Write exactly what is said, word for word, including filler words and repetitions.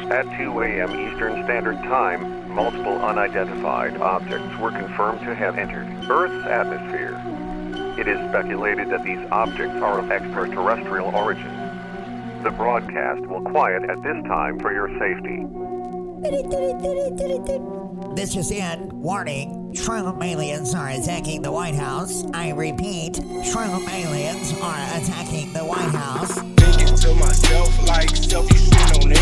At two a.m. Eastern Standard Time, multiple unidentified objects were confirmed to have entered Earth's atmosphere. It is speculated that these objects are of extraterrestrial origin. The broadcast will quiet at this time for your safety. This is it. Warning. Shroom aliens are attacking the White House. I repeat, Shroom aliens are attacking the White House. Thinking to myself like self, you sit on